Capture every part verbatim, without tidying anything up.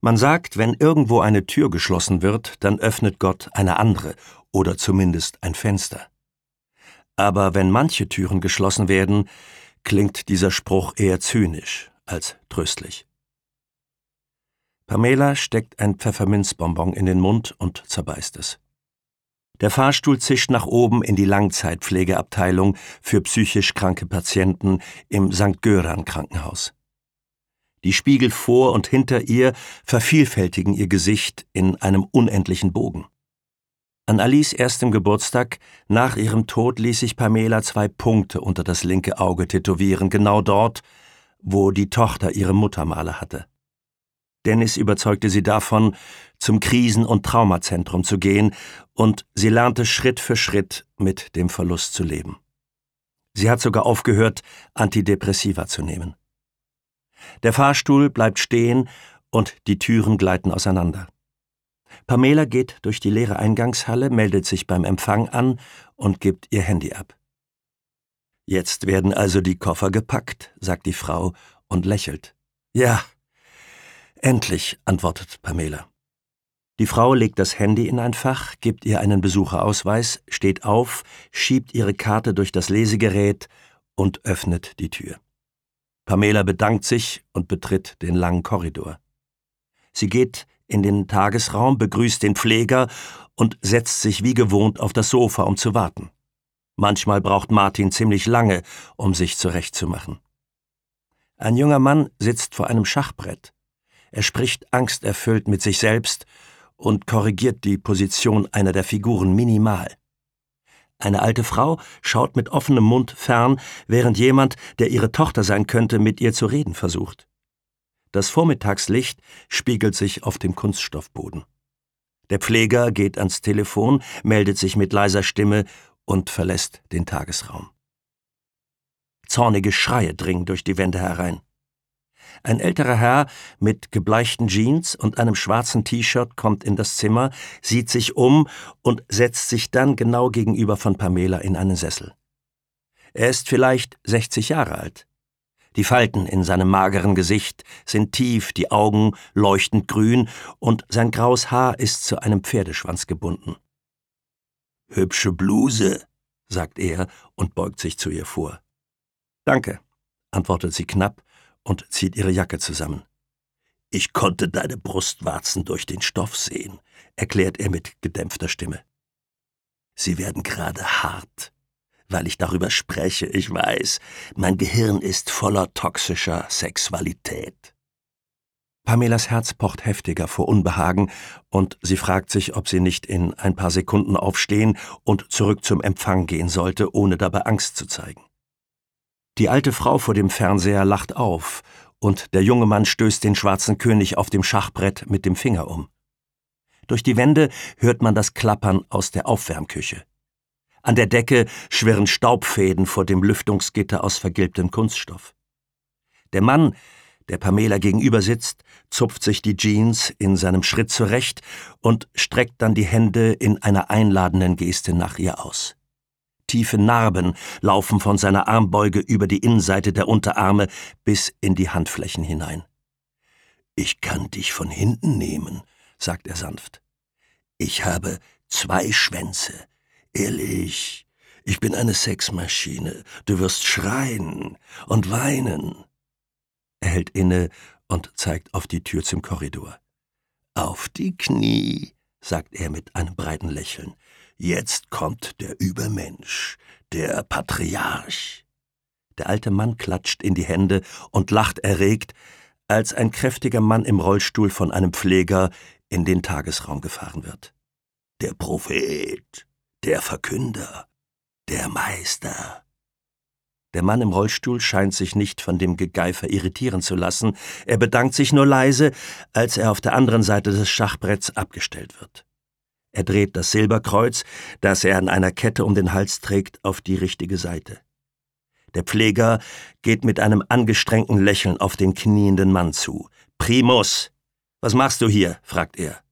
Man sagt, wenn irgendwo eine Tür geschlossen wird, dann öffnet Gott eine andere oder zumindest ein Fenster. Aber wenn manche Türen geschlossen werden, klingt dieser Spruch eher zynisch als tröstlich. Pamela steckt ein Pfefferminzbonbon in den Mund und zerbeißt es. Der Fahrstuhl zischt nach oben in die Langzeitpflegeabteilung für psychisch kranke Patienten im Sankt Göran Krankenhaus. Die Spiegel vor und hinter ihr vervielfältigen ihr Gesicht in einem unendlichen Bogen. An Alice erstem Geburtstag, nach ihrem Tod, ließ sich Pamela zwei Punkte unter das linke Auge tätowieren, genau dort, wo die Tochter ihre Muttermale hatte. Dennis überzeugte sie davon, zum Krisen- und Traumazentrum zu gehen, und sie lernte Schritt für Schritt mit dem Verlust zu leben. Sie hat sogar aufgehört, Antidepressiva zu nehmen. Der Fahrstuhl bleibt stehen und die Türen gleiten auseinander. Pamela geht durch die leere Eingangshalle, meldet sich beim Empfang an und gibt ihr Handy ab. »Jetzt werden also die Koffer gepackt«, sagt die Frau und lächelt. »Ja, endlich«, antwortet Pamela. Die Frau legt das Handy in ein Fach, gibt ihr einen Besucherausweis, steht auf, schiebt ihre Karte durch das Lesegerät und öffnet die Tür. Pamela bedankt sich und betritt den langen Korridor. Sie geht in den Tagesraum, begrüßt den Pfleger und setzt sich wie gewohnt auf das Sofa, um zu warten. Manchmal braucht Martin ziemlich lange, um sich zurechtzumachen. Ein junger Mann sitzt vor einem Schachbrett. Er spricht angsterfüllt mit sich selbst und korrigiert die Position einer der Figuren minimal. Eine alte Frau schaut mit offenem Mund fern, während jemand, der ihre Tochter sein könnte, mit ihr zu reden versucht. Das Vormittagslicht spiegelt sich auf dem Kunststoffboden. Der Pfleger geht ans Telefon, meldet sich mit leiser Stimme und verlässt den Tagesraum. Zornige Schreie dringen durch die Wände herein. Ein älterer Herr mit gebleichten Jeans und einem schwarzen T-Shirt kommt in das Zimmer, sieht sich um und setzt sich dann genau gegenüber von Pamela in einen Sessel. Er ist vielleicht sechzig Jahre alt. Die Falten in seinem mageren Gesicht sind tief, die Augen leuchtend grün und sein graues Haar ist zu einem Pferdeschwanz gebunden. »Hübsche Bluse«, sagt er und beugt sich zu ihr vor. »Danke«, antwortet sie knapp und zieht ihre Jacke zusammen. »Ich konnte deine Brustwarzen durch den Stoff sehen«, erklärt er mit gedämpfter Stimme. »Sie werden gerade hart, weil ich darüber spreche, ich weiß. Mein Gehirn ist voller toxischer Sexualität.« Pamelas Herz pocht heftiger vor Unbehagen und sie fragt sich, ob sie nicht in ein paar Sekunden aufstehen und zurück zum Empfang gehen sollte, ohne dabei Angst zu zeigen. Die alte Frau vor dem Fernseher lacht auf und der junge Mann stößt den schwarzen König auf dem Schachbrett mit dem Finger um. Durch die Wände hört man das Klappern aus der Aufwärmküche. An der Decke schwirren Staubfäden vor dem Lüftungsgitter aus vergilbtem Kunststoff. Der Mann, der Pamela gegenüber sitzt, zupft sich die Jeans in seinem Schritt zurecht und streckt dann die Hände in einer einladenden Geste nach ihr aus. Tiefe Narben laufen von seiner Armbeuge über die Innenseite der Unterarme bis in die Handflächen hinein. »Ich kann dich von hinten nehmen«, sagt er sanft. »Ich habe zwei Schwänze. Ehrlich, ich bin eine Sexmaschine. Du wirst schreien und weinen.« Er hält inne und zeigt auf die Tür zum Korridor. »Auf die Knie«, sagt er mit einem breiten Lächeln. »Jetzt kommt der Übermensch, der Patriarch.« Der alte Mann klatscht in die Hände und lacht erregt, als ein kräftiger Mann im Rollstuhl von einem Pfleger in den Tagesraum gefahren wird. »Der Prophet, der Verkünder, der Meister.« Der Mann im Rollstuhl scheint sich nicht von dem Gegeifer irritieren zu lassen. Er bedankt sich nur leise, als er auf der anderen Seite des Schachbretts abgestellt wird. Er dreht das Silberkreuz, das er an einer Kette um den Hals trägt, auf die richtige Seite. Der Pfleger geht mit einem angestrengten Lächeln auf den knienden Mann zu. »Primus, was machst du hier?« fragt er.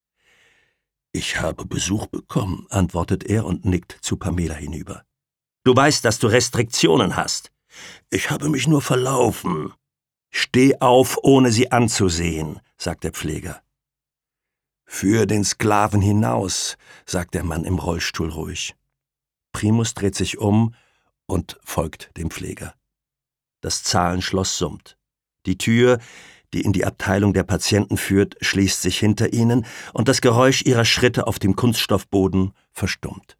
»Ich habe Besuch bekommen«, antwortet er und nickt zu Pamela hinüber. »Du weißt, dass du Restriktionen hast.« »Ich habe mich nur verlaufen.« »Steh auf, ohne sie anzusehen«, sagt der Pfleger. »Führ den Sklaven hinaus«, sagt der Mann im Rollstuhl ruhig. Primus dreht sich um und folgt dem Pfleger. Das Zahlenschloss summt. Die Tür, die in die Abteilung der Patienten führt, schließt sich hinter ihnen und das Geräusch ihrer Schritte auf dem Kunststoffboden verstummt.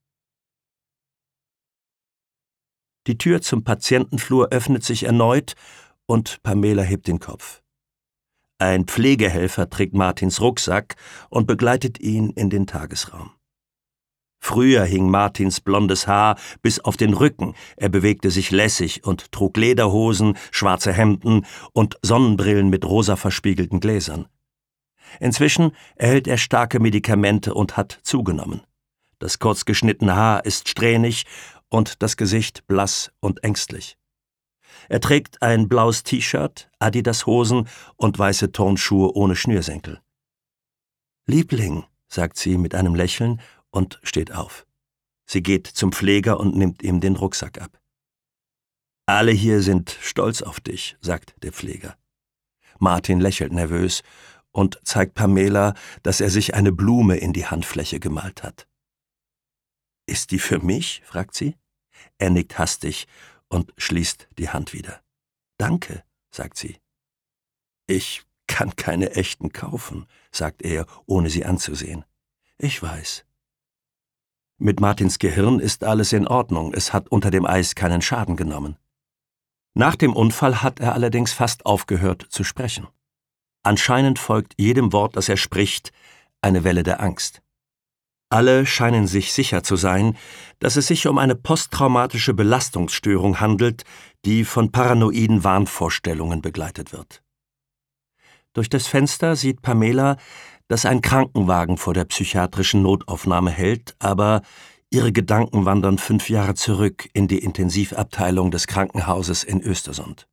Die Tür zum Patientenflur öffnet sich erneut und Pamela hebt den Kopf. Ein Pflegehelfer trägt Martins Rucksack und begleitet ihn in den Tagesraum. Früher hing Martins blondes Haar bis auf den Rücken, er bewegte sich lässig und trug Lederhosen, schwarze Hemden und Sonnenbrillen mit rosa verspiegelten Gläsern. Inzwischen erhält er starke Medikamente und hat zugenommen. Das kurz geschnittene Haar ist strähnig und das Gesicht blass und ängstlich. Er trägt ein blaues T-Shirt, Adidas-Hosen und weiße Turnschuhe ohne Schnürsenkel. »Liebling«, sagt sie mit einem Lächeln und steht auf. Sie geht zum Pfleger und nimmt ihm den Rucksack ab. »Alle hier sind stolz auf dich«, sagt der Pfleger. Martin lächelt nervös und zeigt Pamela, dass er sich eine Blume in die Handfläche gemalt hat. »Ist die für mich?«, fragt sie. Er nickt hastig und schließt die Hand wieder. »Danke«, sagt sie. »Ich kann keine echten kaufen«, sagt er, ohne sie anzusehen. »Ich weiß.« Mit Martins Gehirn ist alles in Ordnung, es hat unter dem Eis keinen Schaden genommen. Nach dem Unfall hat er allerdings fast aufgehört zu sprechen. Anscheinend folgt jedem Wort, das er spricht, eine Welle der Angst. Alle scheinen sich sicher zu sein, dass es sich um eine posttraumatische Belastungsstörung handelt, die von paranoiden Wahnvorstellungen begleitet wird. Durch das Fenster sieht Pamela, dass ein Krankenwagen vor der psychiatrischen Notaufnahme hält, aber ihre Gedanken wandern fünf Jahre zurück in die Intensivabteilung des Krankenhauses in Östersund.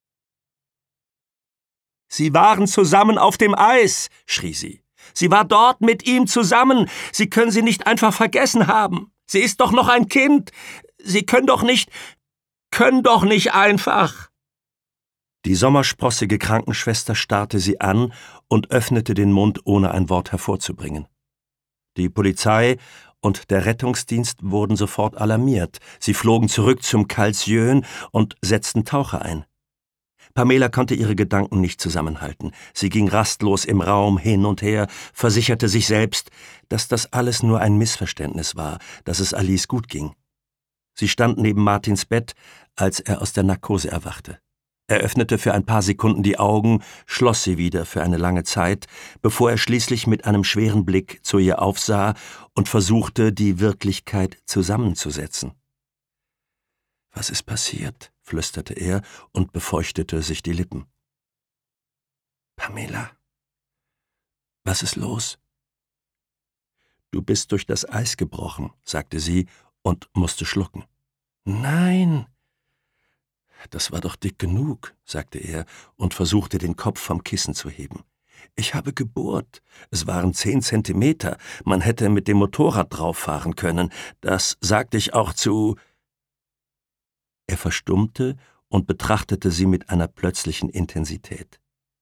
»Sie waren zusammen auf dem Eis«, schrie sie. »Sie war dort mit ihm zusammen. Sie können sie nicht einfach vergessen haben. Sie ist doch noch ein Kind. Sie können doch nicht, können doch nicht einfach.« Die sommersprossige Krankenschwester starrte sie an und öffnete den Mund, ohne ein Wort hervorzubringen. Die Polizei und der Rettungsdienst wurden sofort alarmiert. Sie flogen zurück zum Calciöen und setzten Taucher ein. Pamela konnte ihre Gedanken nicht zusammenhalten. Sie ging rastlos im Raum hin und her, versicherte sich selbst, dass das alles nur ein Missverständnis war, dass es Alice gut ging. Sie stand neben Martins Bett, als er aus der Narkose erwachte. Er öffnete für ein paar Sekunden die Augen, schloss sie wieder für eine lange Zeit, bevor er schließlich mit einem schweren Blick zu ihr aufsah und versuchte, die Wirklichkeit zusammenzusetzen. »Was ist passiert?«, flüsterte er und befeuchtete sich die Lippen. »Pamela, was ist los?« »Du bist durch das Eis gebrochen«, sagte sie und musste schlucken. »Nein!« »Das war doch dick genug«, sagte er und versuchte, den Kopf vom Kissen zu heben. »Ich habe gebohrt. Es waren zehn Zentimeter. Man hätte mit dem Motorrad drauffahren können. Das sagte ich auch zu...« Er verstummte und betrachtete sie mit einer plötzlichen Intensität.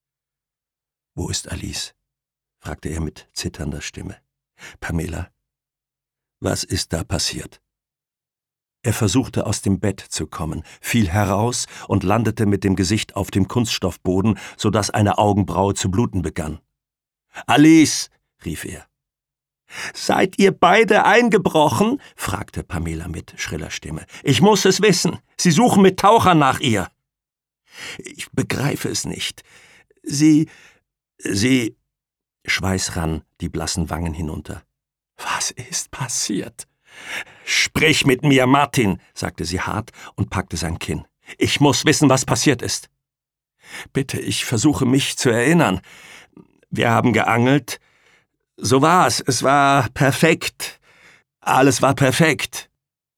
»Wo ist Alice?«, fragte er mit zitternder Stimme. »Pamela, was ist da passiert?« Er versuchte, aus dem Bett zu kommen, fiel heraus und landete mit dem Gesicht auf dem Kunststoffboden, sodass eine Augenbraue zu bluten begann. »Alice«, rief er. »Seid ihr beide eingebrochen?«, fragte Pamela mit schriller Stimme. »Ich muss es wissen. Sie suchen mit Tauchern nach ihr.« »Ich begreife es nicht. Sie, Sie...« Schweiß rann die blassen Wangen hinunter. »Was ist passiert?« »Sprich mit mir, Martin«, sagte sie hart und packte sein Kinn. »Ich muss wissen, was passiert ist.« »Bitte, ich versuche mich zu erinnern. Wir haben geangelt. So war es. Es war perfekt. Alles war perfekt.«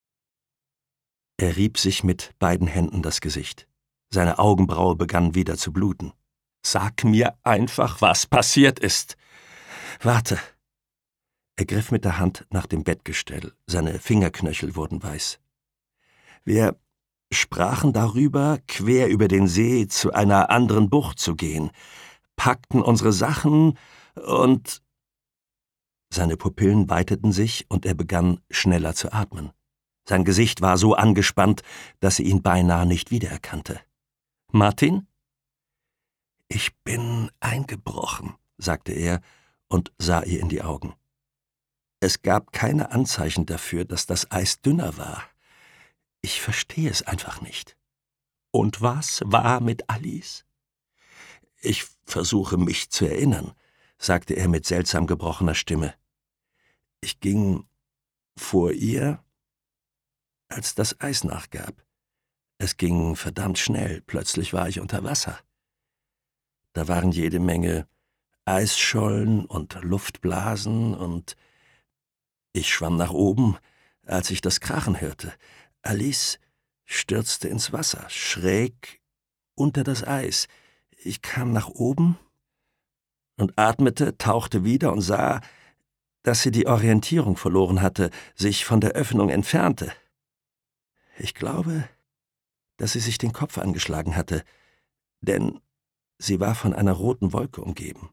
Er rieb sich mit beiden Händen das Gesicht. Seine Augenbraue begann wieder zu bluten. »Sag mir einfach, was passiert ist.« »Warte.« Er griff mit der Hand nach dem Bettgestell. Seine Fingerknöchel wurden weiß. »Wir, sprachen darüber, quer über den See zu einer anderen Bucht zu gehen, packten unsere Sachen und... Seine Pupillen weiteten sich und er begann schneller zu atmen. Sein Gesicht war so angespannt, dass sie ihn beinahe nicht wiedererkannte. »Martin?« »Ich bin eingebrochen«, sagte er und sah ihr in die Augen. Es gab keine Anzeichen dafür, dass das Eis dünner war. Ich verstehe es einfach nicht. Und was war mit Alice? Ich versuche mich zu erinnern, sagte er mit seltsam gebrochener Stimme. Ich ging vor ihr, als das Eis nachgab. Es ging verdammt schnell, plötzlich war ich unter Wasser. Da waren jede Menge Eisschollen und Luftblasen und ich schwamm nach oben, als ich das Krachen hörte. Alice stürzte ins Wasser, schräg unter das Eis. Ich kam nach oben und atmete, tauchte wieder und sah, dass sie die Orientierung verloren hatte, sich von der Öffnung entfernte. Ich glaube, dass sie sich den Kopf angeschlagen hatte, denn sie war von einer roten Wolke umgeben.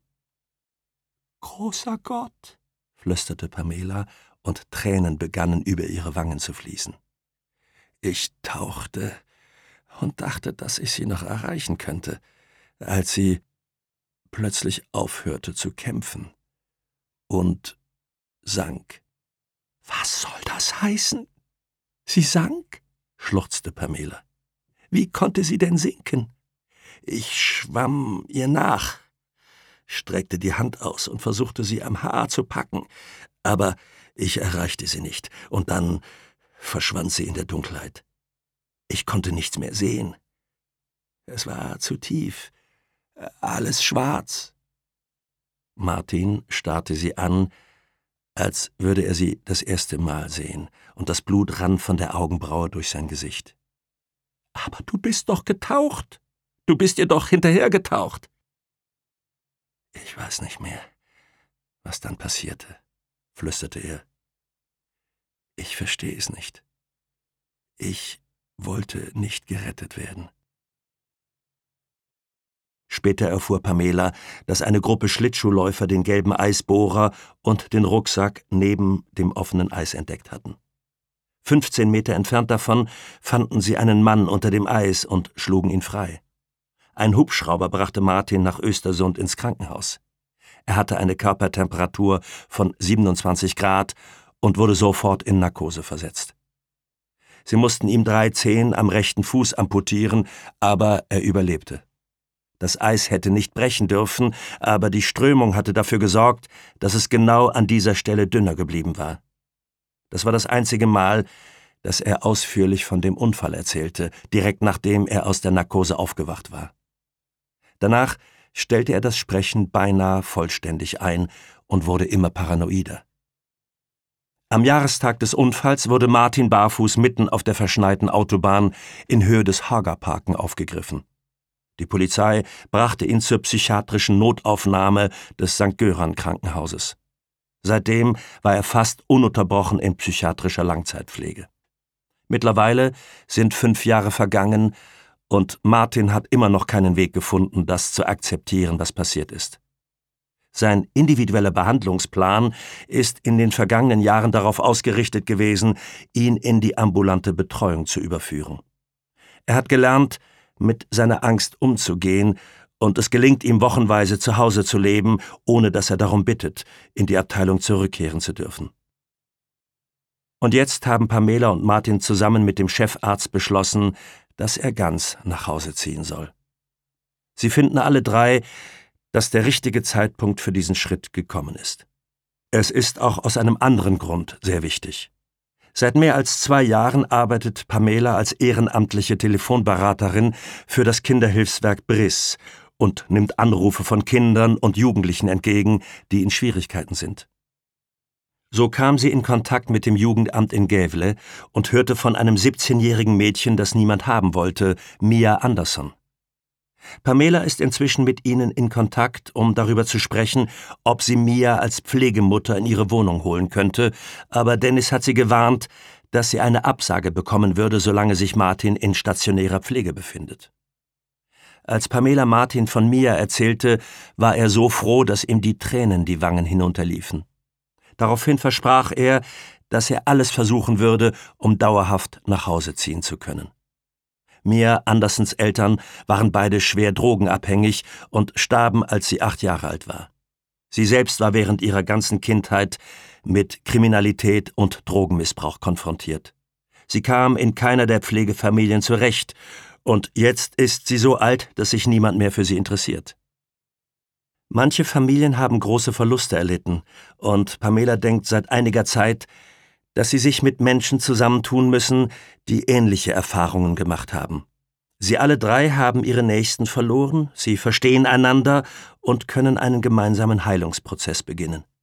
»Großer Gott«, flüsterte Pamela, und Tränen begannen über ihre Wangen zu fließen. Ich tauchte und dachte, dass ich sie noch erreichen könnte, als sie plötzlich aufhörte zu kämpfen und sank. »Was soll das heißen? Sie sank?« schluchzte Pamela. »Wie konnte sie denn sinken?« Ich schwamm ihr nach, streckte die Hand aus und versuchte, sie am Haar zu packen, aber ich erreichte sie nicht, und dann verschwand sie in der Dunkelheit. Ich konnte nichts mehr sehen. Es war zu tief, alles schwarz. Martin starrte sie an, als würde er sie das erste Mal sehen, und das Blut rann von der Augenbraue durch sein Gesicht. »Aber du bist doch getaucht! Du bist ihr doch hinterhergetaucht!« »Ich weiß nicht mehr, was dann passierte«, flüsterte er. »Ich verstehe es nicht. Ich wollte nicht gerettet werden.« Später erfuhr Pamela, dass eine Gruppe Schlittschuhläufer den gelben Eisbohrer und den Rucksack neben dem offenen Eis entdeckt hatten. fünfzehn Meter entfernt davon fanden sie einen Mann unter dem Eis und schlugen ihn frei. Ein Hubschrauber brachte Martin nach Östersund ins Krankenhaus. Er hatte eine Körpertemperatur von siebenundzwanzig Grad und wurde sofort in Narkose versetzt. Sie mussten ihm drei Zehen am rechten Fuß amputieren, aber er überlebte. Das Eis hätte nicht brechen dürfen, aber die Strömung hatte dafür gesorgt, dass es genau an dieser Stelle dünner geblieben war. Das war das einzige Mal, dass er ausführlich von dem Unfall erzählte, direkt nachdem er aus der Narkose aufgewacht war. Danach stellte er das Sprechen beinahe vollständig ein und wurde immer paranoider. Am Jahrestag des Unfalls wurde Martin barfuß mitten auf der verschneiten Autobahn in Höhe des Hagerparken aufgegriffen. Die Polizei brachte ihn zur psychiatrischen Notaufnahme des Sankt Göran Krankenhauses. Seitdem war er fast ununterbrochen in psychiatrischer Langzeitpflege. Mittlerweile sind fünf Jahre vergangen und Martin hat immer noch keinen Weg gefunden, das zu akzeptieren, was passiert ist. Sein individueller Behandlungsplan ist in den vergangenen Jahren darauf ausgerichtet gewesen, ihn in die ambulante Betreuung zu überführen. Er hat gelernt, mit seiner Angst umzugehen, und es gelingt ihm wochenweise zu Hause zu leben, ohne dass er darum bittet, in die Abteilung zurückkehren zu dürfen. Und jetzt haben Pamela und Martin zusammen mit dem Chefarzt beschlossen, dass er ganz nach Hause ziehen soll. Sie finden alle drei, dass der richtige Zeitpunkt für diesen Schritt gekommen ist. Es ist auch aus einem anderen Grund sehr wichtig. Seit mehr als zwei Jahren arbeitet Pamela als ehrenamtliche Telefonberaterin für das Kinderhilfswerk Briss und nimmt Anrufe von Kindern und Jugendlichen entgegen, die in Schwierigkeiten sind. So kam sie in Kontakt mit dem Jugendamt in Gävle und hörte von einem siebzehnjährigen Mädchen, das niemand haben wollte, Mia Andersson. Pamela ist inzwischen mit ihnen in Kontakt, um darüber zu sprechen, ob sie Mia als Pflegemutter in ihre Wohnung holen könnte, aber Dennis hat sie gewarnt, dass sie eine Absage bekommen würde, solange sich Martin in stationärer Pflege befindet. Als Pamela Martin von Mia erzählte, war er so froh, dass ihm die Tränen die Wangen hinunterliefen. Daraufhin versprach er, dass er alles versuchen würde, um dauerhaft nach Hause ziehen zu können. Mia Andersens Eltern waren beide schwer drogenabhängig und starben, als sie acht Jahre alt war. Sie selbst war während ihrer ganzen Kindheit mit Kriminalität und Drogenmissbrauch konfrontiert. Sie kam in keiner der Pflegefamilien zurecht und jetzt ist sie so alt, dass sich niemand mehr für sie interessiert. Manche Familien haben große Verluste erlitten und Pamela denkt seit einiger Zeit, dass sie sich mit Menschen zusammentun müssen, die ähnliche Erfahrungen gemacht haben. Sie alle drei haben ihre Nächsten verloren, sie verstehen einander und können einen gemeinsamen Heilungsprozess beginnen.